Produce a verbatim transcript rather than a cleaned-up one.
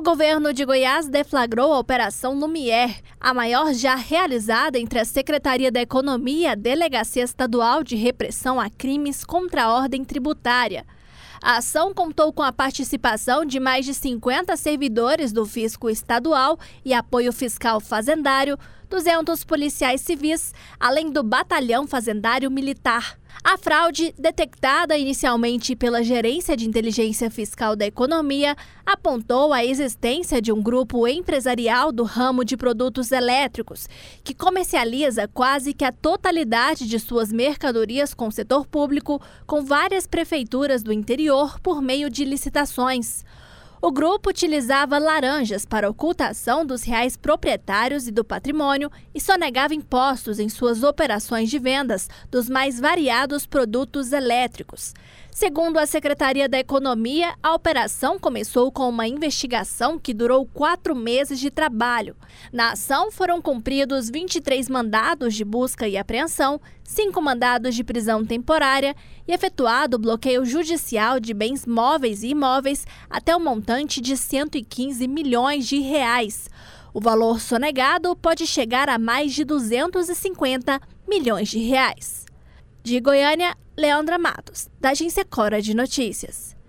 governo de Goiás deflagrou a Operação Lumière, a maior já realizada entre a Secretaria da Economia e a Delegacia Estadual de Repressão a Crimes contra a Ordem Tributária. A ação contou com a participação de mais de cinquenta servidores do Fisco Estadual e apoio fiscal fazendário, duzentos policiais civis, além do Batalhão Fazendário Militar. A fraude, detectada inicialmente pela Gerência de Inteligência Fiscal da Economia, apontou a existência de um grupo empresarial do ramo de produtos elétricos, que comercializa quase que a totalidade de suas mercadorias com o setor público, com várias prefeituras do interior por meio de licitações. O grupo utilizava laranjas para ocultação dos reais proprietários e do patrimônio e sonegava impostos em suas operações de vendas dos mais variados produtos elétricos. Segundo a Secretaria da Economia, a operação começou com uma investigação que durou quatro meses de trabalho. Na ação foram cumpridos vinte e três mandados de busca e apreensão, cinco mandados de prisão temporária e efetuado o bloqueio judicial de bens móveis e imóveis até o montante de cento e quinze milhões de reais. O valor sonegado pode chegar a mais de duzentos e cinquenta milhões de reais. De Goiânia, Leandra Matos, da Agência Cora de Notícias.